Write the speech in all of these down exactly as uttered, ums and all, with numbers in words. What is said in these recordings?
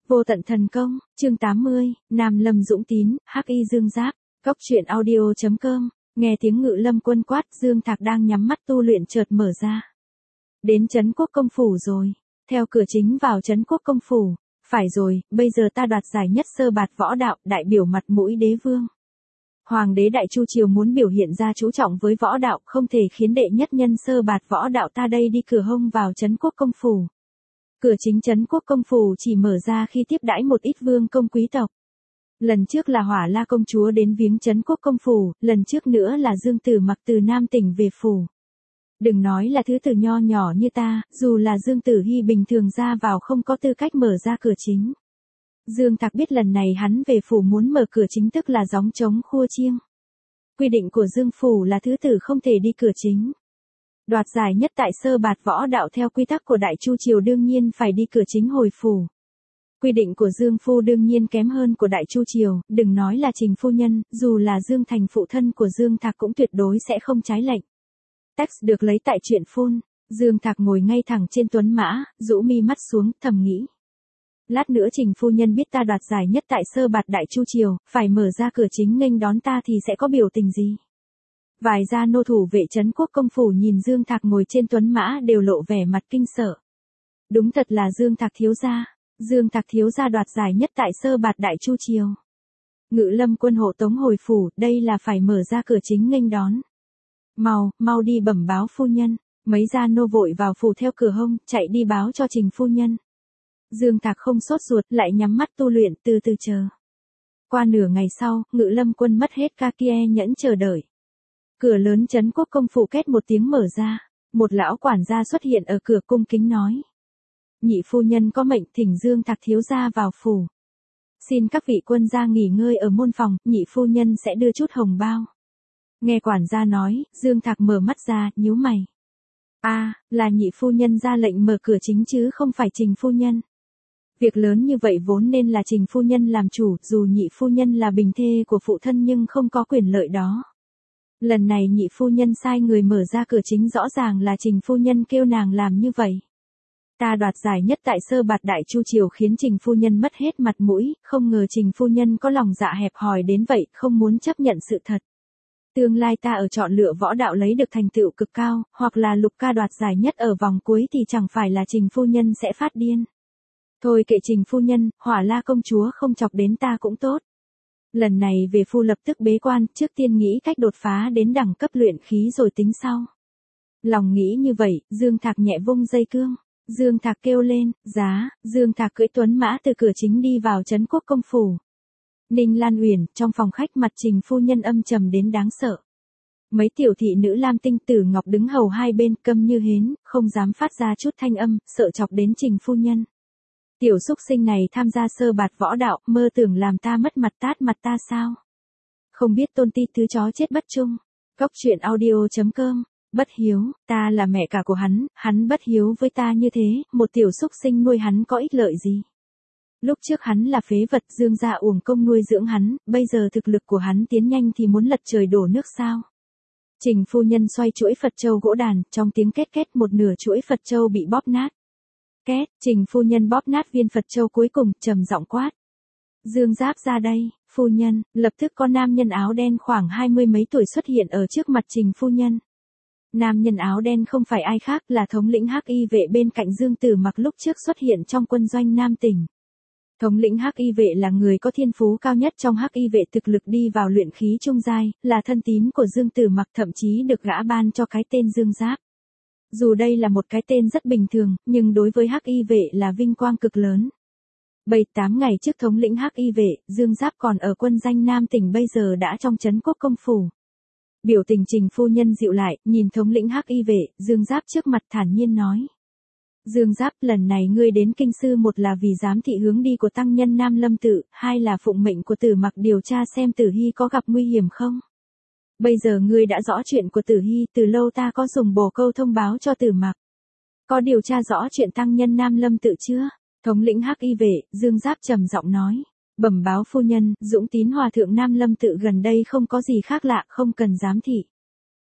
Vô tận thần công, chương tám mươi, Nam Lâm Dũng Tín, Hắc Y Dương Giáp, Cốc truyện audio chấm com, nghe tiếng Ngự Lâm Quân quát, Dương Thạc đang nhắm mắt tu luyện chợt mở ra. Đến Trấn Quốc Công Phủ rồi, theo cửa chính vào Trấn Quốc Công Phủ, phải rồi, bây giờ ta đoạt giải nhất sơ bạt võ đạo, đại biểu mặt mũi đế vương. Hoàng đế Đại Chu Triều muốn biểu hiện ra chú trọng với võ đạo, không thể khiến đệ nhất nhân sơ bạt võ đạo ta đây đi cửa hông vào Trấn Quốc Công Phủ. Cửa chính Trấn Quốc Công Phủ chỉ mở ra khi tiếp đãi một ít vương công quý tộc. Lần trước là Hỏa La công chúa đến viếng Trấn Quốc Công Phủ, lần trước nữa là Dương Tử Mặc từ Nam tỉnh về phủ. Đừng nói là thứ tử nho nhỏ như ta, dù là Dương Tử Hy bình thường ra vào không có tư cách mở ra cửa chính. Dương Thạc biết lần này hắn về phủ muốn mở cửa chính tức là gióng trống khua chiêng. Quy định của Dương phủ là thứ tử không thể đi cửa chính. Đoạt giải nhất tại sơ bạt võ đạo theo quy tắc của Đại Chu Triều đương nhiên phải đi cửa chính hồi phủ. Quy định của Dương phu đương nhiên kém hơn của Đại Chu Triều, đừng nói là Trình phu nhân, dù là Dương Thành phụ thân của Dương Thạc cũng tuyệt đối sẽ không trái lệnh. Text được lấy tại truyện phun, Dương Thạc ngồi ngay thẳng trên tuấn mã, rũ mi mắt xuống, thầm nghĩ. Lát nữa Trình phu nhân biết ta đoạt giải nhất tại sơ bạt Đại Chu Triều, phải mở ra cửa chính nghênh đón ta thì sẽ có biểu tình gì? Vài gia nô thủ vệ Trấn Quốc Công Phủ nhìn Dương Thạc ngồi trên tuấn mã đều lộ vẻ mặt kinh sợ. Đúng thật là Dương Thạc thiếu gia, Dương Thạc thiếu gia đoạt giải nhất tại sơ bạt Đại Chu Triều. Ngự Lâm Quân hộ tống hồi phủ, đây là phải mở ra cửa chính nghênh đón. Mau, mau đi bẩm báo phu nhân, mấy gia nô vội vào phủ theo cửa hông, chạy đi báo cho Trình phu nhân. Dương Thạc không sốt ruột, lại nhắm mắt tu luyện, từ từ chờ. Qua nửa ngày sau, Ngự Lâm Quân mất hết ca kia nhẫn chờ đợi. Cửa lớn Trấn Quốc Công Phủ két một tiếng mở ra, một lão quản gia xuất hiện ở cửa cung kính nói. Nhị phu nhân có mệnh thỉnh Dương Thạc thiếu gia vào phủ. Xin các vị quân gia nghỉ ngơi ở môn phòng, nhị phu nhân sẽ đưa chút hồng bao. Nghe quản gia nói, Dương Thạc mở mắt ra, nhíu mày. A, à, là nhị phu nhân ra lệnh mở cửa chính chứ không phải Trình phu nhân. Việc lớn như vậy vốn nên là Trình phu nhân làm chủ, dù nhị phu nhân là bình thê của phụ thân nhưng không có quyền lợi đó. Lần này nhị phu nhân sai người mở ra cửa chính rõ ràng là Trình phu nhân kêu nàng làm như vậy. Ta đoạt giải nhất tại sơ bạt Đại Chu Triều khiến Trình phu nhân mất hết mặt mũi, không ngờ Trình phu nhân có lòng dạ hẹp hòi đến vậy, không muốn chấp nhận sự thật. Tương lai ta ở chọn lựa võ đạo lấy được thành tựu cực cao, hoặc là Lục ca đoạt giải nhất ở vòng cuối thì chẳng phải là Trình phu nhân sẽ phát điên. Thôi kệ Trình phu nhân, Hỏa La công chúa không chọc đến ta cũng tốt. Lần này về phu lập tức bế quan, trước tiên nghĩ cách đột phá đến đẳng cấp luyện khí rồi tính sau. Lòng nghĩ như vậy, Dương Thạc nhẹ vung dây cương. Dương Thạc kêu lên, giá, Dương Thạc cưỡi tuấn mã từ cửa chính đi vào Trấn Quốc Công Phủ. Ninh Lan Uyển, trong phòng khách mặt Trình phu nhân âm trầm đến đáng sợ. Mấy tiểu thị nữ Lam Tinh Tử Ngọc đứng hầu hai bên câm như hến, không dám phát ra chút thanh âm, sợ chọc đến Trình phu nhân. Tiểu xúc sinh này tham gia sơ bạt võ đạo, mơ tưởng làm ta mất mặt tát mặt ta sao? Không biết tôn ti thứ chó chết bất trung. Cốc truyện audio chấm com, bất hiếu, ta là mẹ cả của hắn, hắn bất hiếu với ta như thế, một tiểu xúc sinh nuôi hắn có ích lợi gì? Lúc trước hắn là phế vật, Dương gia uổng công nuôi dưỡng hắn, bây giờ thực lực của hắn tiến nhanh thì muốn lật trời đổ nước sao? Trình phu nhân xoay chuỗi Phật châu gỗ đàn, trong tiếng két két một nửa chuỗi Phật châu bị bóp nát. Két, Trình phu nhân bóp nát viên Phật châu cuối cùng, trầm giọng quát. Dương Giáp ra đây, phu nhân, lập tức có nam nhân áo đen khoảng hai mươi mấy tuổi xuất hiện ở trước mặt Trình phu nhân. Nam nhân áo đen không phải ai khác là thống lĩnh Hắc Y vệ bên cạnh Dương Tử Mặc lúc trước xuất hiện trong quân doanh Nam tỉnh. Thống lĩnh Hắc Y vệ là người có thiên phú cao nhất trong Hắc Y vệ, thực lực đi vào luyện khí trung giai, là thân tín của Dương Tử Mặc, thậm chí được gã ban cho cái tên Dương Giáp. Dù đây là một cái tên rất bình thường, nhưng đối với Hắc Y vệ là vinh quang cực lớn. Bảy tám ngày trước thống lĩnh Hắc Y vệ, Dương Giáp còn ở quân danh Nam tỉnh, bây giờ đã trong Trấn Quốc Công Phủ. Biểu tình Trình phu nhân dịu lại, nhìn thống lĩnh Hắc Y vệ, Dương Giáp trước mặt thản nhiên nói. Dương Giáp, lần này ngươi đến kinh sư, một là vì giám thị hướng đi của tăng nhân Nam Lâm tự, hai là phụng mệnh của Tử Mặc điều tra xem Tử Hy có gặp nguy hiểm không. Bây giờ ngươi đã rõ chuyện của Tử Hy, từ lâu ta có dùng bổ câu thông báo cho Tử Mặc. Có điều tra rõ chuyện tăng nhân Nam Lâm tự chưa? Thống lĩnh Hắc Y vệ, Dương Giáp trầm giọng nói. Bẩm báo phu nhân, Dũng Tín hòa thượng Nam Lâm tự gần đây không có gì khác lạ, không cần giám thị.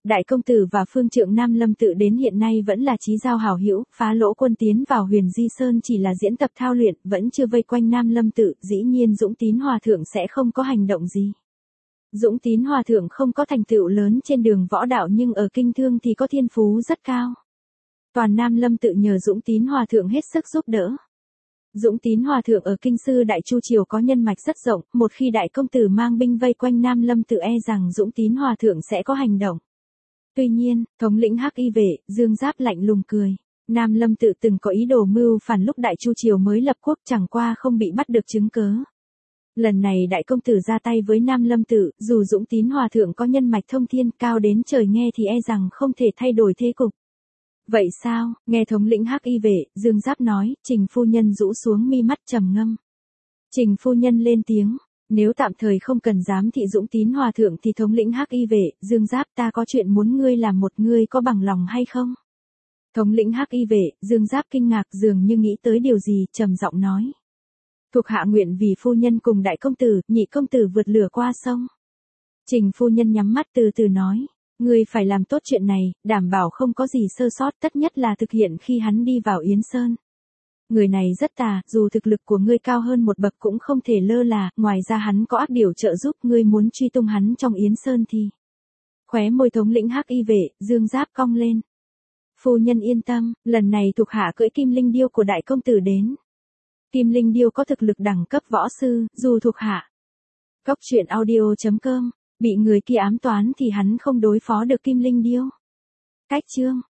Đại công tử và phương trượng Nam Lâm tự đến hiện nay vẫn là chí giao hảo hữu, phá lỗ quân tiến vào Huyền Di Sơn chỉ là diễn tập thao luyện, vẫn chưa vây quanh Nam Lâm tự, dĩ nhiên Dũng Tín Hòa thượng sẽ không có hành động gì. Dũng Tín Hòa thượng không có thành tựu lớn trên đường võ đạo nhưng ở kinh thương thì có thiên phú rất cao. Toàn Nam Lâm tự nhờ Dũng Tín Hòa thượng hết sức giúp đỡ. Dũng Tín Hòa thượng ở kinh sư Đại Chu triều có nhân mạch rất rộng, một khi đại công tử mang binh vây quanh Nam Lâm tự e rằng Dũng Tín Hòa thượng sẽ có hành động. Tuy nhiên, thống lĩnh Hắc Y vệ, Dương Giáp lạnh lùng cười. Nam Lâm tự từng có ý đồ mưu phản lúc Đại Chu triều mới lập quốc, chẳng qua không bị bắt được chứng cớ. Lần này đại công tử ra tay với Nam Lâm tự, dù Dũng Tín Hòa thượng có nhân mạch thông thiên cao đến trời nghe thì e rằng không thể thay đổi thế cục. Vậy sao? Nghe thống lĩnh Hắc Y vệ, Dương Giáp nói, Trình phu nhân rũ xuống mi mắt trầm ngâm. Trình phu nhân lên tiếng, nếu tạm thời không cần giám thị Dũng Tín Hòa thượng thì thống lĩnh Hắc Y vệ, Dương Giáp ta có chuyện muốn ngươi làm một ngươi có bằng lòng hay không? Thống lĩnh Hắc Y vệ, Dương Giáp kinh ngạc dường như nghĩ tới điều gì, trầm giọng nói. Thuộc hạ nguyện vì phu nhân cùng đại công tử, nhị công tử vượt lửa qua sông. Trình phu nhân nhắm mắt từ từ nói. Ngươi phải làm tốt chuyện này, đảm bảo không có gì sơ sót, tất nhất là thực hiện khi hắn đi vào Yến Sơn. Người này rất tà, dù thực lực của ngươi cao hơn một bậc cũng không thể lơ là, ngoài ra hắn có ác điều trợ giúp ngươi muốn truy tung hắn trong Yến Sơn thì. Khóe môi thống lĩnh Hắc Y vệ, Dương Giáp cong lên. Phu nhân yên tâm, lần này thuộc hạ cưỡi Kim Linh Điêu của đại công tử đến. Kim Linh Điêu có thực lực đẳng cấp võ sư, dù thuộc hạ. Cốc truyện audio chấm com, bị người kia ám toán thì hắn không đối phó được Kim Linh Điêu. Cách chương